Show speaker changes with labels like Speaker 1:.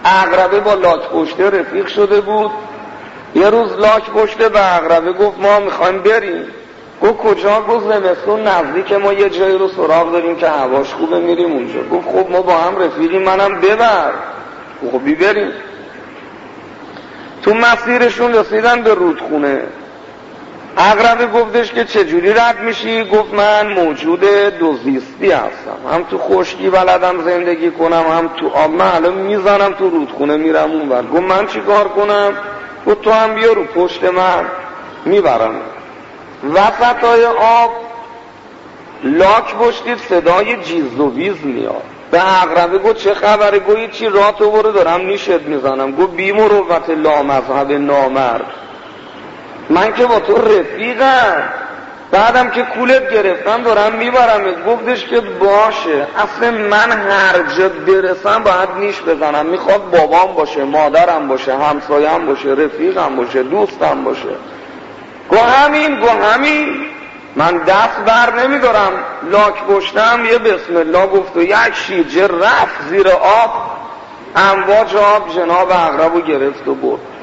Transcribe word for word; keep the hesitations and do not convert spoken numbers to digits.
Speaker 1: عقربه با لاک پشته رفیق شده بود. یه روز لاک پشته به عقربه گفت ما میخوایم بریم. گفت کجا؟ گفت زمستون نزدیک ما یه جایی رو سراغ داریم که هواش خوبه میریم اونجا. گفت خب ما با هم رفیقیم، منم ببر. خب بی بریم. تو مسیرشون رسیدن به رودخونه. عقربه گفتش که چجوری رد میشی؟ گفت من موجود دوزیستی هستم، هم تو خشکی بلدم زندگی کنم هم تو آب. من الان میزنم تو رودخونه میرم اون ور. گفت من چی کار کنم؟ گفت تو هم بیا رو پشت من میبرم. وسطای آب لاک پشتید صدای جیز و ویز میاد. به عقربه گفت چه خبره؟ گفت چی راه تو برو دارم نیشت میزنم. گفت بی مروت لا مذهب نامرد، من که با تو رفیقم، بعدم که کولت گرفتم دارم میبرم. گفتش که باشه، اصلا من هر جا برسم باید نیش بزنم، میخواد بابام باشه، مادرم باشه، همسایم باشه، رفیقم باشه، دوستم باشه. گو همین گو همین من دست بر نمیدارم. لاک پشتم یه بسم الله گفت و یک شیرجه رفت زیر آب، امواج آب جناب عقربو گرفت و برد.